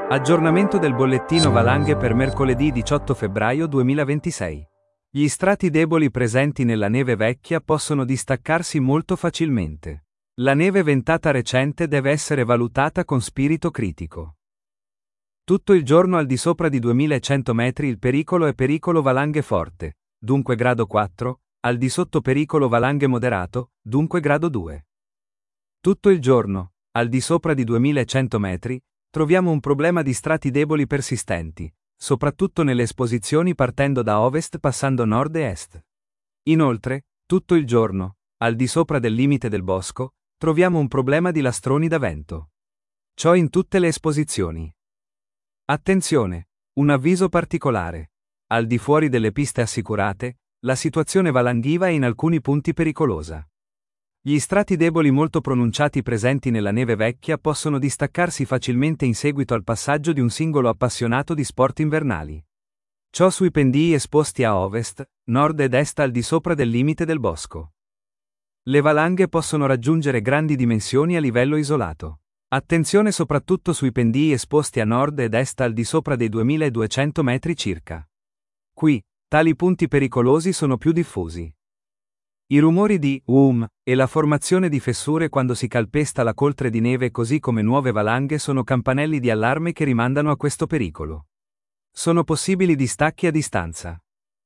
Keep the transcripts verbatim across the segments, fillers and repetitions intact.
Aggiornamento del bollettino valanghe per mercoledì diciotto febbraio duemilaventisei. Gli strati deboli presenti nella neve vecchia possono distaccarsi molto facilmente. La neve ventata recente deve essere valutata con spirito critico. Tutto il giorno al di sopra di duemilacento metri il pericolo è pericolo valanghe forte, dunque grado quattro, al di sotto pericolo valanghe moderato, dunque grado due. Tutto il giorno, al di sopra di duemilacento metri, troviamo un problema di strati deboli persistenti, soprattutto nelle esposizioni partendo da ovest passando nord e est. Inoltre, tutto il giorno, al di sopra del limite del bosco, troviamo un problema di lastroni da vento. Ciò in tutte le esposizioni. Attenzione! Un avviso particolare. Al di fuori delle piste assicurate, la situazione valanghiva è in alcuni punti pericolosa. Gli strati deboli molto pronunciati presenti nella neve vecchia possono distaccarsi facilmente in seguito al passaggio di un singolo appassionato di sport invernali. Ciò sui pendii esposti a ovest, nord ed est al di sopra del limite del bosco. Le valanghe possono raggiungere grandi dimensioni a livello isolato. Attenzione soprattutto sui pendii esposti a nord ed est al di sopra dei duemiladuecento metri circa. Qui, tali punti pericolosi sono più diffusi. I rumori di "um" e la formazione di fessure quando si calpesta la coltre di neve così come nuove valanghe sono campanelli di allarme che rimandano a questo pericolo. Sono possibili distacchi a distanza.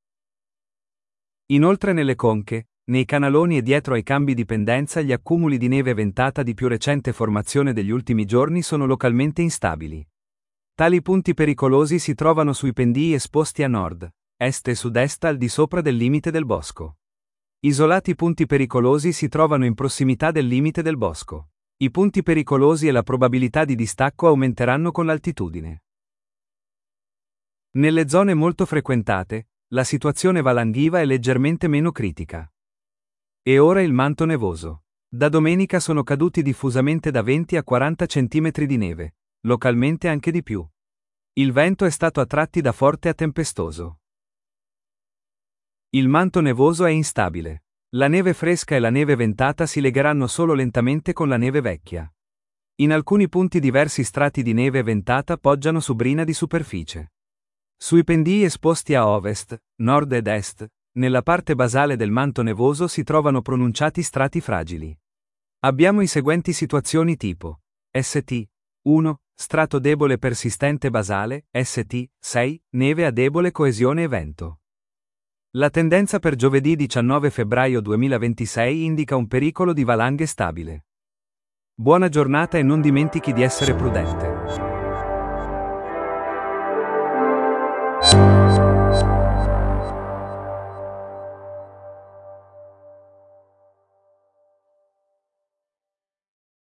Inoltre nelle conche, nei canaloni e dietro ai cambi di pendenza gli accumuli di neve ventata di più recente formazione degli ultimi giorni sono localmente instabili. Tali punti pericolosi si trovano sui pendii esposti a nord, est e sud-est al di sopra del limite del bosco. Isolati punti pericolosi si trovano in prossimità del limite del bosco. I punti pericolosi e la probabilità di distacco aumenteranno con l'altitudine. Nelle zone molto frequentate, la situazione valanghiva è leggermente meno critica. E ora il manto nevoso. Da domenica sono caduti diffusamente da venti a quaranta centimetri di neve, localmente anche di più. Il vento è stato a tratti da forte a tempestoso. Il manto nevoso è instabile. La neve fresca e la neve ventata si legheranno solo lentamente con la neve vecchia. In alcuni punti diversi strati di neve ventata poggiano su brina di superficie. Sui pendii esposti a ovest, nord ed est, nella parte basale del manto nevoso si trovano pronunciati strati fragili. Abbiamo i seguenti situazioni tipo: S T uno, strato debole persistente basale, S T sei, neve a debole coesione e vento. La tendenza per giovedì diciannove febbraio duemilaventisei indica un pericolo di valanghe stabile. Buona giornata e non dimentichi di essere prudente.